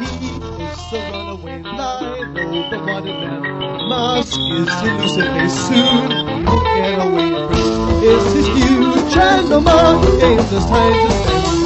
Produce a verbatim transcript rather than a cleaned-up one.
He is a runaway lion over Waterman. Musk is elusive, they soon he will get away. Is his huge animal in the scientist.